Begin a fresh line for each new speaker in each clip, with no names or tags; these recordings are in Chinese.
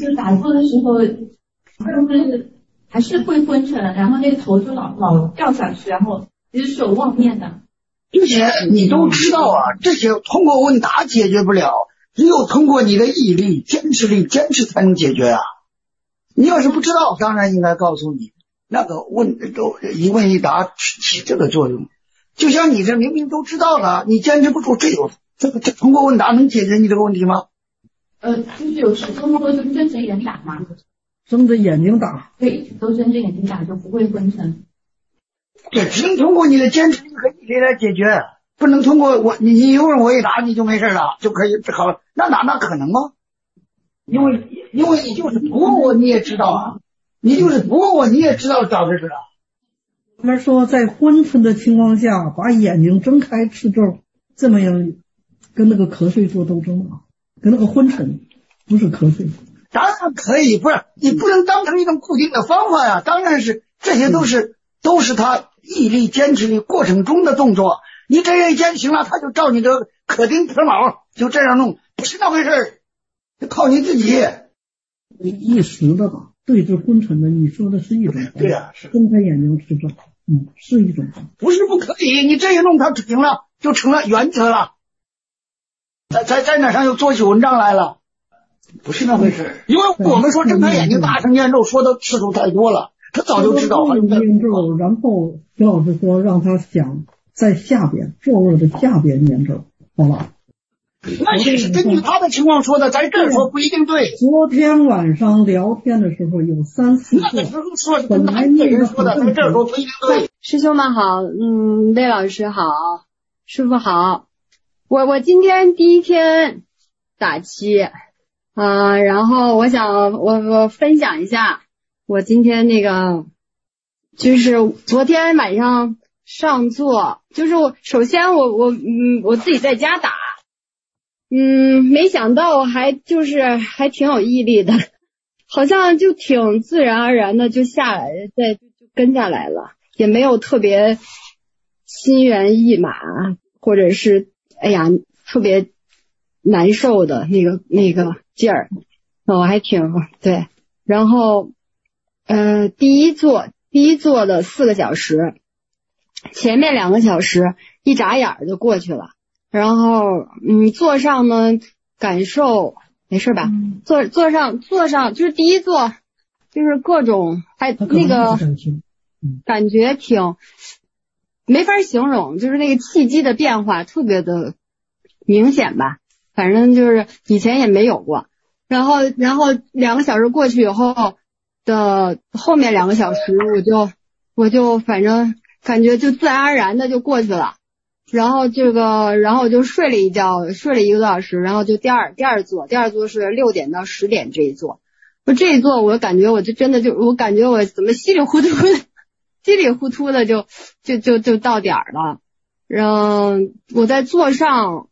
就是打坐的时候，就是还是会昏沉，然后那个头就老掉下去，然后其实是有妄念的。
这些你都知道啊，这些通过问答解决不了，只有通过你的毅力、坚持才能解决啊。你要是不知道，当然应该告诉你，那个一问一答起这个作用。就像你这明明都知道了，你坚持不住，这通过问答能解决你这个问题吗？
就是有时候都是睁着眼打嘛。
睁着眼睛打。
对，都睁着眼睛打就不会昏沉。
对，只能通过你的坚持力和毅力来解决，不能通过你一问我一答你就没事了，就可以治好了，那可能吗？因为你就是不问我你也知道啊，你就是不问我你也知道找这事啊。
他们说在昏沉的情况下把眼睛睁开持咒，这么样跟那个瞌睡做斗争啊，跟那个昏沉不是瞌睡。
当然可以，不是你不能当成一种固定的方法呀，当然是这些都是他毅力坚持力过程中的动作，你这样一坚行了，他就照你的可丁可卯就这样弄，不是那回事，就靠你自己。
一时的吧，对治昏沉的，你说的是一种方法。
对呀，是
睁开眼睛持咒，是一种方法。
不是不可以，你这一弄它行了，就成了原则了，在那上又做起文章来了，不是那回事。因为我们说睁开眼睛大声念咒说的次数太多了，他早就知道。
念咒，然后徐老师说让他想在下边座位的下边念咒，好吧？
那也是根据他的情况说的，在这儿说不一定对。
昨天晚上聊天的时候有3-4
那个时候说是
本来那
人说的，在这儿说不一定对。
师兄们好，魏老师好，师傅好。我今天第一天打七然后我想我分享一下我今天那个，就是昨天晚上上座，就是首先我自己在家打，没想到还挺有毅力的，好像就挺自然而然的就下来，就跟下来了，也没有特别心猿意马，或者是哎呀特别难受的那个劲儿，我还挺对。然后第一座的4个小时，前面2个小时一眨眼就过去了。然后座上呢感受没事吧？座上就是第一座就是各种还那个感觉挺没法形容，就是那个气机的变化特别的明显吧，反正就是以前也没有过。然后2个小时过去以后的后面2个小时我就反正感觉就自然而然的就过去了。然后我就睡了一觉，睡了1个多小时，然后就第二座是6点到10点这一座。这一座我感觉我就真的我感觉我怎么稀里糊涂的就到点了。然后我在座上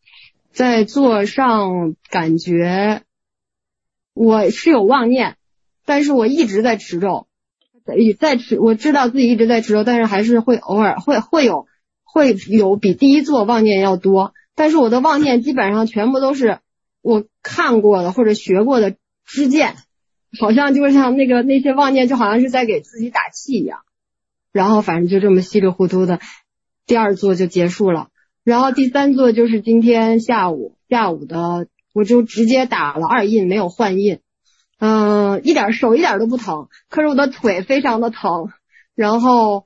感觉我是有妄念，但是我一直在持咒，我知道自己一直在持咒，但是还是会偶尔会有比第一座妄念要多，但是我的妄念基本上全部都是我看过的或者学过的知见，好像就像那些妄念就好像是在给自己打气一样。然后反正就这么稀里糊涂的第2座就结束了。然后第3座就是今天下午的，我就直接打了2印，没有换印，手一点都不疼，可是我的腿非常的疼。然后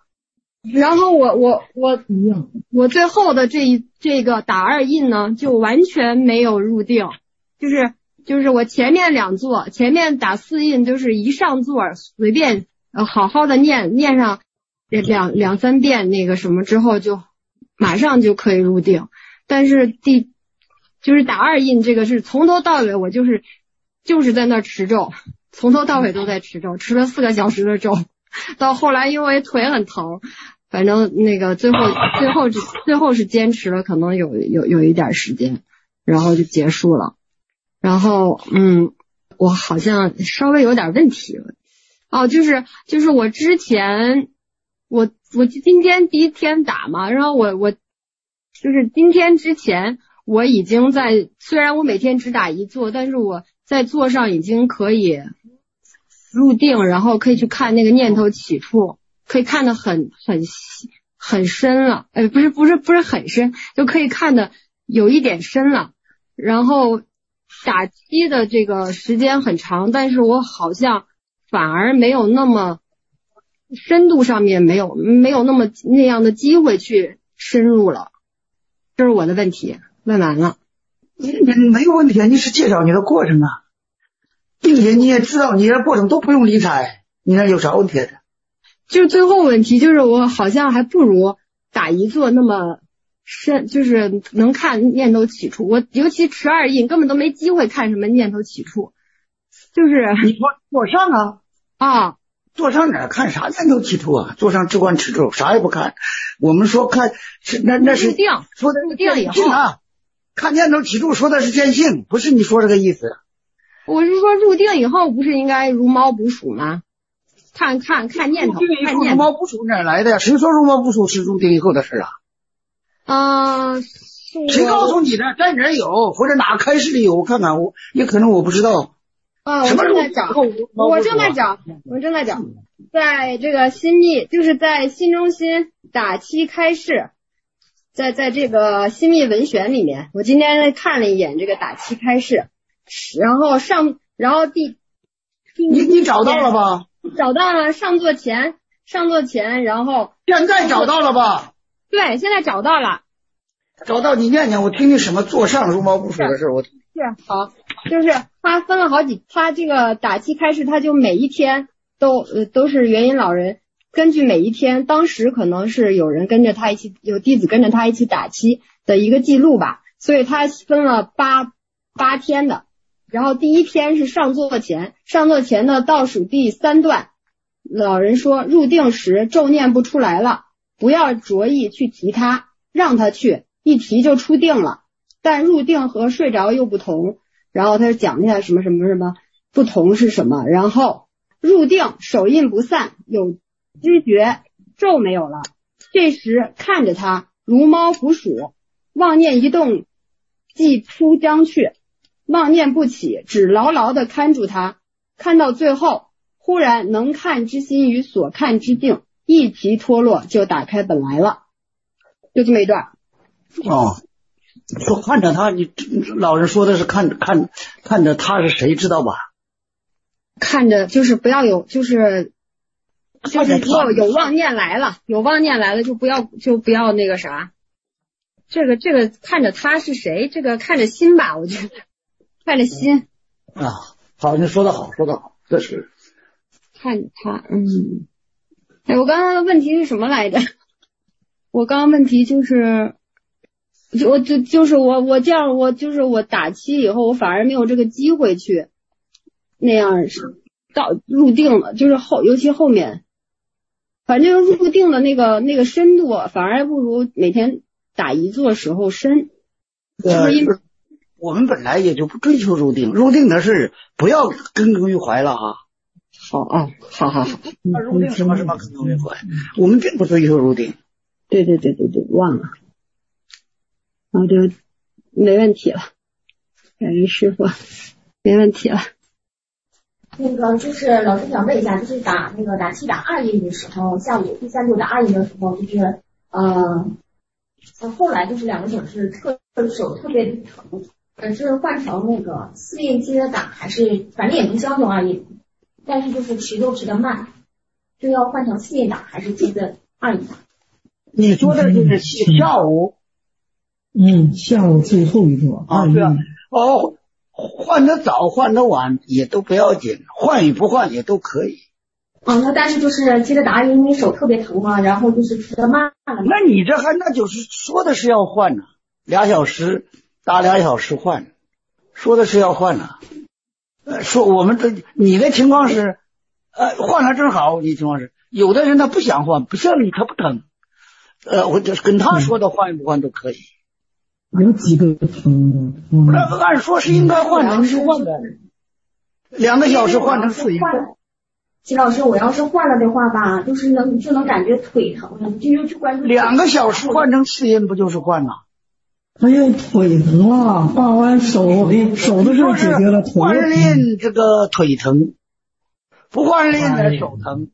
我最后的这个打2印呢，就完全没有入定，就是我前面2座，前面打4印就是一上座随便好好的念上2-3遍那个什么之后，就马上就可以入定。但是就是打2印这个是从头到尾我就是在那持咒，从头到尾都在持咒，持了4个小时的咒。到后来因为腿很疼，反正那个最后是坚持了可能有一点时间，然后就结束了。然后我好像稍微有点问题了。就是我之前我今天第一天打嘛，然后我就是今天之前我已经虽然我每天只打1座，但是我在座上已经可以入定，然后可以去看那个念头起处，可以看得很深了，不是很深，就可以看得有一点深了。然后打七的这个时间很长，但是我好像反而没有那么深度上面没有那样的机会去深入了，这是我的问题，问完了。
你没有问题啊，你是介绍你的过程啊，并且你也知道你的过程都不用理睬，你那有啥问题的？
就是最后问题就是我好像还不如打一坐那么深，就是能看念头起处。我尤其持二印根本都没机会看什么念头起处，就是
你说坐上
啊，
坐上哪看啥念头起处啊？坐上直观持咒啥也不看。我们说看是那是
入定，
说的
入定以后
看念头起处说的是见性，不是你说这个意思。
我是说入定以后不是应该如猫捕鼠吗？看念头，看念头。
如猫捕鼠哪来的呀？谁说如猫捕鼠是入定以后的事啊？谁告诉你的？在哪儿有？或者哪开示里有？我看看，也可能我不知道。
我正在找，我正在找，在这个新密，就是在新中心打七开示，在这个新密文选里面，我今天看了一眼这个打七开示，然后
你找到了吧？
找到了，上座前，然后
现在找到了吧？
对，现在找到了。
找到你念念，我听听什么坐上如毛捕鼠的事。我
是好，就是他分了好几，他这个打七开示，他就每一天都是元音老人根据每一天，当时可能是有人跟着他一起，有弟子跟着他一起打七的一个记录吧，所以他分了八天的。然后第一天是上座前的倒数第3段，老人说入定时咒念不出来了，不要着意去提它，让他去，一提就出定了。但入定和睡着又不同，然后他就讲一下什么不同是什么。然后入定手印不散，有知觉，咒没有了，这时看着他如猫捕鼠，妄念一动即扑将去，妄念不起，只牢牢地看住他，看到最后忽然能看之心与所看之境一齐脱落，就打开本来了。就这么一段。
说看着他，你老人说的是看着他是谁知道吧？
看着就是不要有，就是有妄念来了，就不要那个啥。这个看着他是谁？这个看着心吧，我觉得看着心
啊。好，你说得好，这是
看着他。我刚刚的问题是什么来着？我刚刚问题就是我这样，我打七以后，我反而没有这个机会去那样到入定了，就是尤其后面，反正入定的那个深度，反而不如每天打一坐时候深。
我们本来也就不追求入定的事不要耿耿于怀了哈。
好。
入定什么耿耿于怀？我们并不追求入定。
对，忘了。然后就没问题了，感恩师傅，没问题了。
那个就是老师想问一下，就是打七打二印的时候，下午第3度打二印的时候，就是后来就是2个手是手特别疼，是换成那个4印接着打，还是反正也能相同二印，但是就是持咒持得慢，就要换成4印打，还是接着二印打？
你说的就是下午。
下午最后一座
啊，对啊，换得早换得晚也都不要紧，换与不换也都可以。
那但是就是接着打，因为手特别疼嘛，然后就是持得慢了。
那你这那就是说的是要换呢，2小时打2小时换，说的是要换呢。说我们你的情况是换了正好，你情况是有的人他不想换，不像你他不疼，我就跟他说的换与不换都可以。
有几个疼的，
按说是应该换的，你就换的，2个小时换成4印。
秦老师，我要是换了的话吧，就是就能感觉腿疼了，就关注。
2个小时换成4印不就是换了？
还有腿疼了，画完手的事儿解决了，腿
换练这个腿疼，不换练的手疼。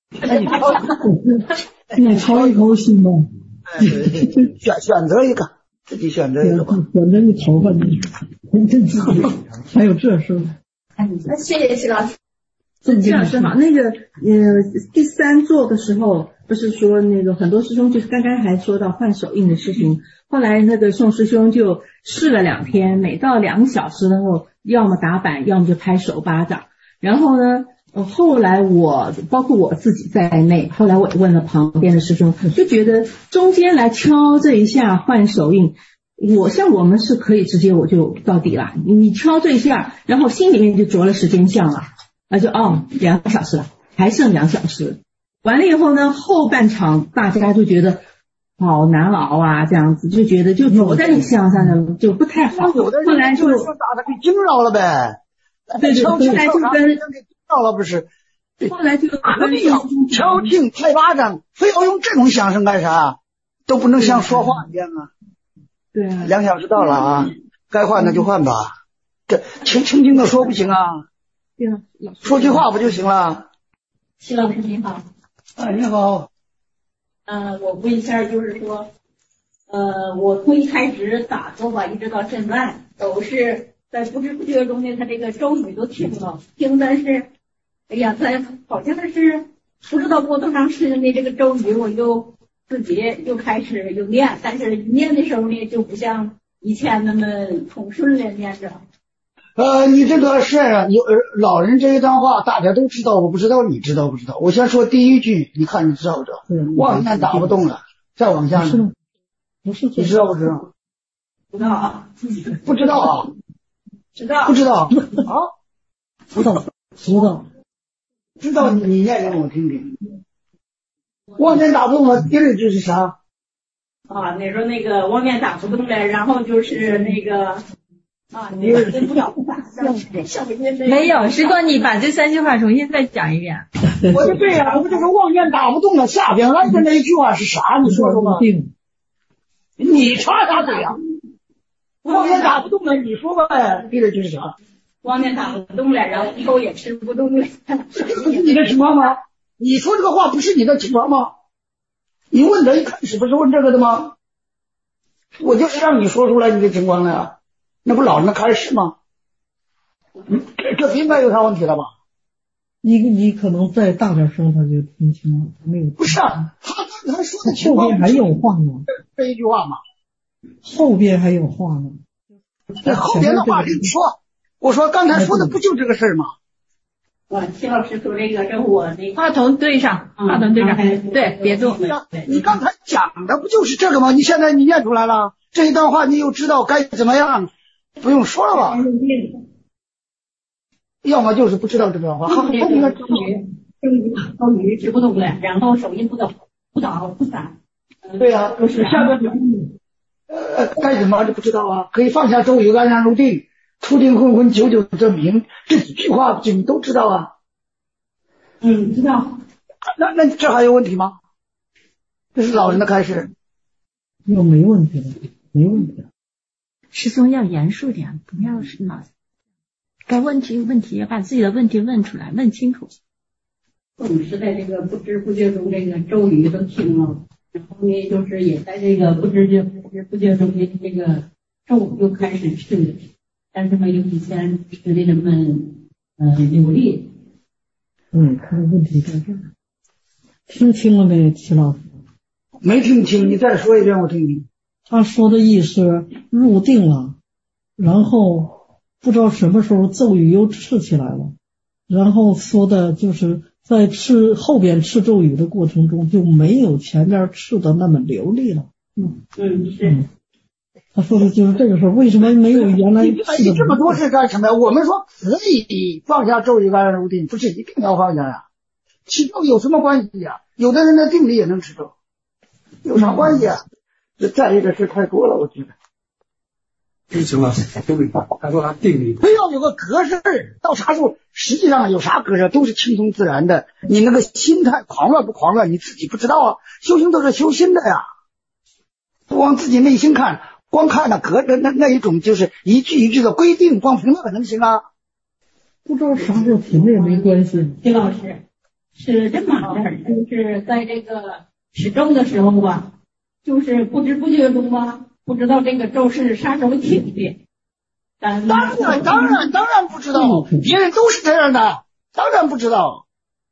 你操一口心吧。
选择一个，自己选择一个吧。
选择一头吧，你还有这事。
那谢谢齐老师。
齐老师好，那个第3座的时候，不是说那个很多师兄就是刚刚还说到换手印的事情，后来那个宋师兄就试了2天，每到2个小时的时候，要么打板，要么就拍手巴掌。然后呢，后来包括我自己在内，后来我也问了旁边的师兄，就觉得中间来敲这一下换手印，我们是可以直接我就到底了，你敲这一下，然后心里面就着了时间项了，那就2个小时了，还剩2小时。完了以后呢，后半场大家就觉得好难熬啊，这样子就觉得就着在你项上的就不太好。
有的人
后来就
说打的给惊着了呗。
对，后来就跟
到了不是，
后来就
没有敲磬拍巴掌，非要用这种响声干啥？都不能像说话一样啊。
对啊
，2小时到了啊，该换的就换吧。这轻轻的说不行啊，
对啊，
说句话不就行了？
齐老师你好。
你好。
我问一下，就是说，我从一开始打坐吧，一直到现在，都是在不知不觉中呢，他这个咒语都听了，听的是，哎呀，在好像是不知道过多长时间的这个咒语，我就自己又开始又念，但是念的时候呢，就不像以前那么通顺了念着。
你这个是老人这一段话大家都知道，我不知道你知道不知道？我先说第一句，你看你知道不知道？妄念打不动了，再往下呢？
不是，
你知道不知道？
不知道啊？
不知道啊？
知道？
不知道啊？知道你念给我听听。妄念打不动了，第二句是啥？
你说那个妄念打不动了，然后就是那个。你跟不了
没有，师哥，你把这3句话重新再讲一遍。
我就对呀，我这个妄念打不动了，下边来的那一句话是啥？你说说吧。你插啥嘴呀？妄念打不动了，你说吧。第二句是啥？
妄念打不动了，然后以后也吃不动了。
这不是你的情况吗？你说这个话不是你的情况吗？你问他一开始不是问这个的吗？我就是让你说出来你的情况了呀。那不老人的开示吗？这应该有啥问题了吧？
你可能再大点声，他就听清了。没有，
不是他说的情况
后边还有话呢。
这一句话嘛，
后边还有话呢。
这后边的话跟你说，我说刚才说的不就这个事儿吗？
齐老师说这个，这我那
话筒对上，对，别动。
你刚才讲的不就是这个吗？你现在你念出来了，这一段话你又知道该怎么样。不用说了吧，要么就是不知道这段话。
咒语吃不动了，然后手印不倒不散。
对呀，就是下边该怎么就不知道啊？可以放下咒语，安然入定，出定混混，久久证明，这几句话你都知道啊？
知道。
那这还有问题吗？这是老人的开示。
没问题了，没问题了。
师兄要严肃点，不要是脑该问题要把自己的问题问出来，问清楚。
我们是在这个不知不觉中，这个咒语都听了，然后呢，就是也在这个不知不觉中的这个咒又开始吃，但是没有以前吃的这么流利。
他的问题在这儿。听清了没，齐老师？
没听清，你再说一遍我听听。
他说的意思入定了，然后不知道什么时候咒语又吃起来了，然后说的就是在后边吃咒语的过程中就没有前边吃的那么流利了。
是。
他说的就是这个事儿，为什么没有原来吃的？
这么多是干什么呀？我们说可以放下咒语安然入定，不是一定要放下呀。吃咒有什么关系呀？有的人的定力也能吃咒，有啥关系啊？这在意的事太多了，我觉得。
行了，他说他定力，
非要有个格式，到啥时候实际上有啥格式都是轻松自然的。你那个心态狂乱不狂乱，你自己不知道啊。修行都是修心的呀，不往自己内心看， 光看那隔着那一种就是一句一句的规定，光凭那个能行啊？
不知道啥时候停了也没关系。
徐老师是这么回事，就是在这个持咒的时候吧，就是不知不觉中吧，不知道这个咒是啥时候停的。当然不知道，
别人都是这样的，当然不知道。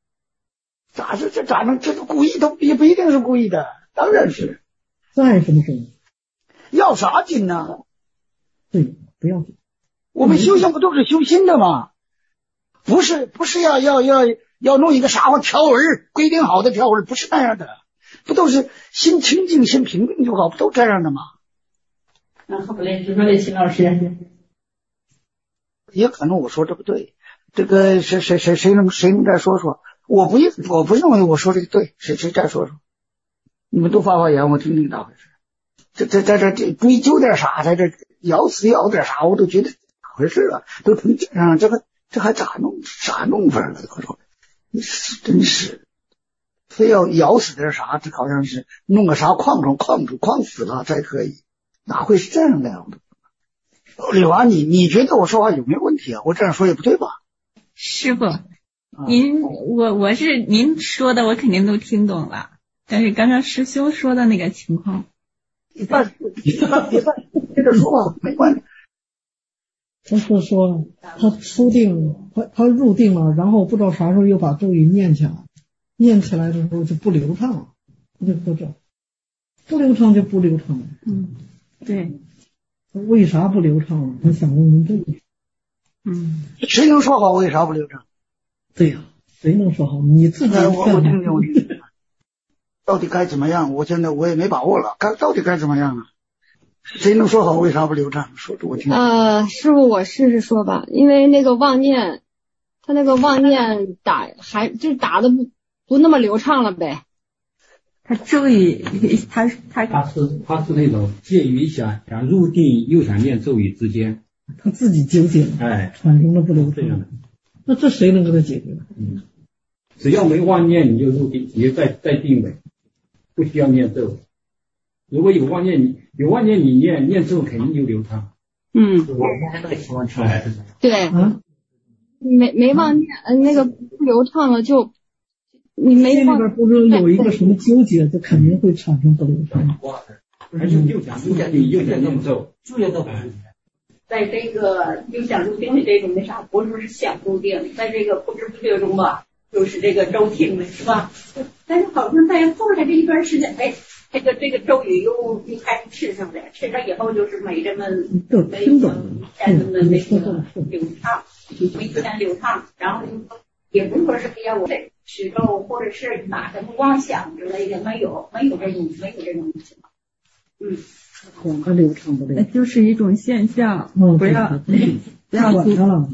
咋能这都故意，都也不一定是故意的，当然是。
在什么时候？
要啥紧呢？
对，不要紧。
我们修行不都是修心的吗？不是要弄一个啥条文规定好的条文，不是那样的，不都是心清净心平静就好，不都这样的吗？
好嘞，就说这秦老师。
也可能我说这不对，这个谁能再说说？我不认为我说这个对，谁再说说？你们都发言，我听听咋回事。这追究点啥，在这咬死咬点啥，我都觉得咋回事啊？都成这样，这还咋弄法了？我说，真是，非要咬死点啥，这好像是弄个啥矿死了才可以，哪会是这样的呀？李娃，你觉得我说话有没有问题啊？我这样说也不对吧？
师傅，我是您说的，我肯定都听懂了。但是刚刚师兄说的那个情况，
别办，接着说吧，没关系。
他是说他出定，他入定了，然后不知道啥时候又把咒语念起来，念起来的时候就不流畅了，他就说这不流畅就不流畅了。
对。
为啥不流畅了？他想问问这个。
谁能说好为啥不流畅？
对呀，谁能说好？你自己
我听听，到底该怎么样？我现在我也没把握了，到底该怎么样啊？谁能说好为啥不流畅？说着我听。
师傅，我试试说吧，因为那个妄念，他那个妄念打的不那么流畅了呗。
他咒语，他是
那种介于想入定又想念咒语之间，
他自己纠结了，产生了不流畅。那这谁能给他解决？
只要没妄念，你就入定，你就在定位，不需要念咒。如果有妄念，你念咒肯定就流畅。我现在那个情况出来是
对，没妄念，那个不流畅了就。你没
心里边不是有一个什么纠结，就肯定会产生不流畅。
而且又想念咒，
在这个又想入定的这种啥，不是想入定，在这个不知不觉中吧，就是这个咒停了，是吧？但是好像在后来这一段时间，这个咒语又开始吃上了，吃上以后就是没这么以前那么那个流畅，没以前流畅，然后也不是说是我得持咒或者是哪什么妄想之类的，没有这种情况。
很流畅不流畅，
就是一种现象，不要
管它了。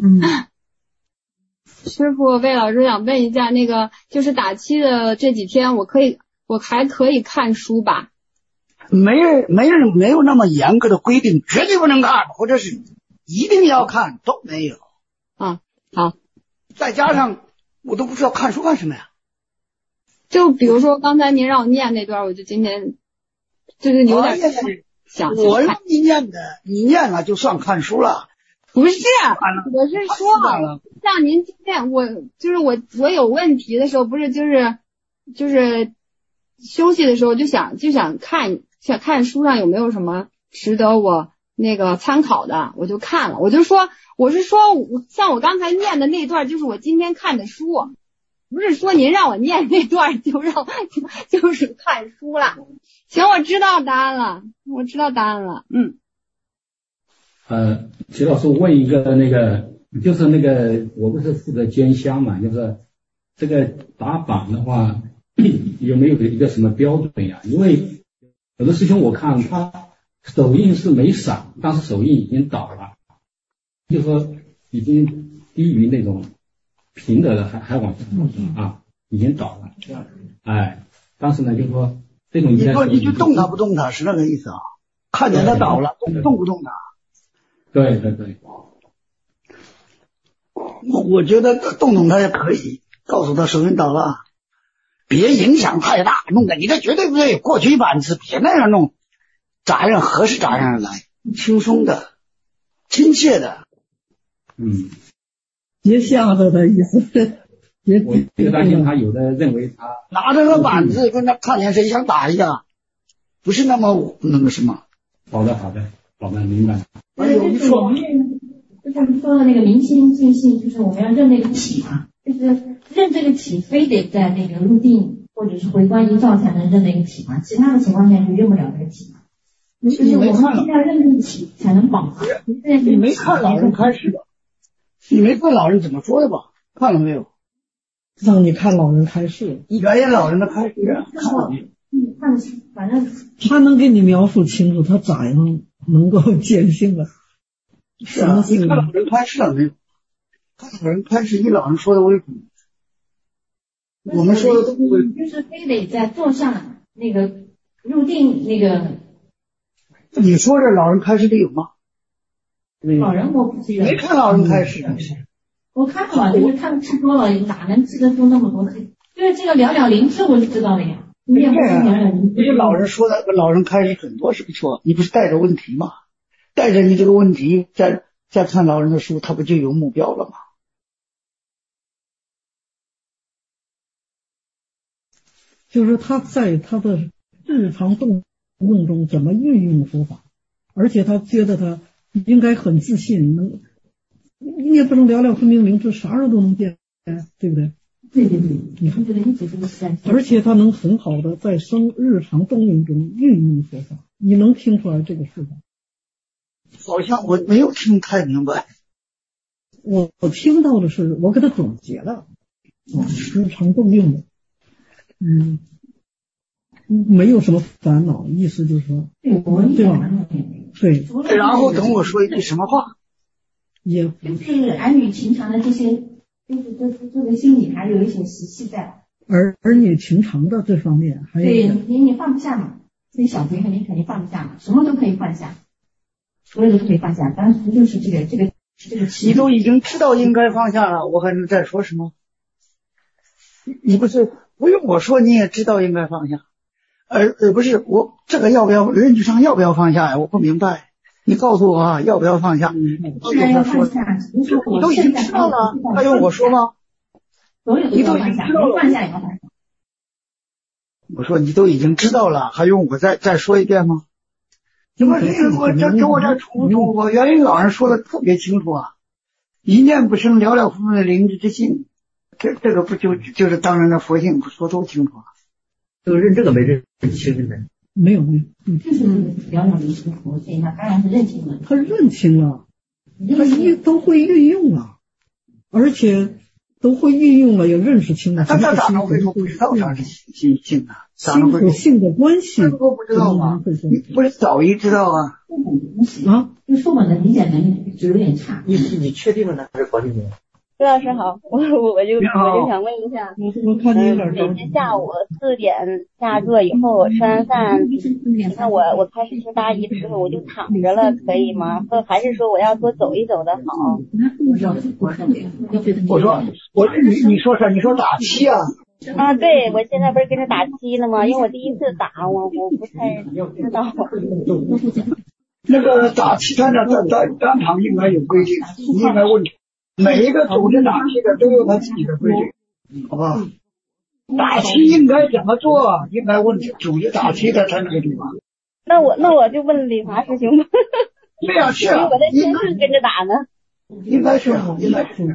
师傅，魏老师想问一下，那个就是打七的这几天，我还可以看书吧？
没有那么严格的规定，绝对不能看，或者是一定要看，都没有。
好。
再加上我都不知道看书干什么呀。
就比如说刚才您让我念那段，我就今天就是有点想。
我让你念的，你念了就算看书了。
不是，我是说，像您今天我有问题的时候，不是就是休息的时候就想看书上有没有什么值得我那个参考的，我就看了。我是说像我刚才念的那段就是我今天看的书，不是说您让我念那段就是看书了。行，我知道答案了。
齐老师问一个就是我不是负责监香嘛，就是这个打榜的话有没有一个什么标准呀？因为有的师兄我看他手印是没闪，但是手印已经倒了，就是说已经低于那种平的还往上已经倒了。当时呢就是说这种
你就动它不动它是那个意思啊？看见它倒了，动不动它？
对，
我觉得动它也可以，告诉他手印倒了，别影响太大，弄得你这绝对不对，过去一板子，别那样弄。 咋样合适咋样来，轻松的、亲切的。
别吓着的意思。
我这个担心他有的认为他
拿着个板子跟他看见谁想打一下，不是那么那个什么。
好的，明白。
就是我们就是说的那个明心见性，就是我们要认那个体嘛，就是认这个体，非得在那个入定或者是回观一照才能认那个体嘛，其他的情况下就认不了这个体嘛。就是我们一定要认这个体才能保嘛。
你没看老人开示的，你没看老人怎么说的吧？看了没有？
让你看老人开示，
原来老人的开示看了没有？
看反正
他能给你描述清楚他咋样能够见性了。
是啊，你看老人开示了没有？看老人开示以老人说的为主，我们说的都不为主。
就是非得在坐上那个入定那个。
你说这老人开示里有吗？
老人我不记得。
没看老人开示。
我看了，就是看吃多了，哪能记得住那么多？就是这个寥寥灵智我是知道的呀。你也不是寥寥灵智。
不是老人说的，老人开示很多是不错，你不是带着问题吗？带着你这个问题再看老人的书，他不就有目标了吗？
就是他在他的日常动用中怎么运用佛法，而且他觉得他应该很自信，你也不能寥寥分明灵智，啥时候都能见，对不对？
对，你看这个一直都是。
而且他能很好的在日常动用中运用佛法，你能听出来这个事吧？
好像我没有听太明白。
我听到的是，我给他总结了，日常动用的，没有什么烦恼，意思就是说，对吧？对。
然后等我说一句什么话？
也
就是儿女情长的这些，就是这个心里还有一些习气在。
儿女情长的这方面还有。
对，你放不下嘛，所以小孩肯定放不下嘛，什么都可以放下，所有都可以放下，当时就是这个。
你都已经知道应该放下了，我还能再说什么？你不是不用我说，你也知道应该放下，而不是我这个要不要论据上要不要放下呀？我不明白，你告诉我啊，要不要放下？
当然要放下，
你都已经知道了，还用我说吗？
你都已经知道了，放下也要放下。
我说你都已经知道了，还用我再说一遍吗？怎么我给我再重复？我原来老人说的特别清楚啊，一念不生，寥寥分明的灵智之性，这个不就是当然的佛性，不说多清楚啊？
这个认这个没认清的，
没有，
就是寥寥灵智佛性，他当然是认清了，
他认清了，他都会运用了，而且都会运用了，也认识清了。
他咋能会说不知道啥是性呢？
心和性的关系，
这个不知道吗？你不是早一知道啊？
就书本的理解能力就有点差。
你确定了呢？还是保定的？
周老师好，我就想问一下，每天下午4点下课以后吃完饭，你看我开始听大姨的时候我就躺着了，可以吗？还是说我要多走一走的好？
我说你说啥？你说打七啊？
啊，对，我现在不是跟着打七呢吗？因为我第一次打，我不太知道。
那个打七他在当场应该有规定，你应该问每一个组织打七的都有他自己的规定，好吧？打七应该怎么做？应该问组织打七的在哪个地方？
那我就问理华师兄吧。
对呀，是啊，
我在先是跟着打呢。
应该是。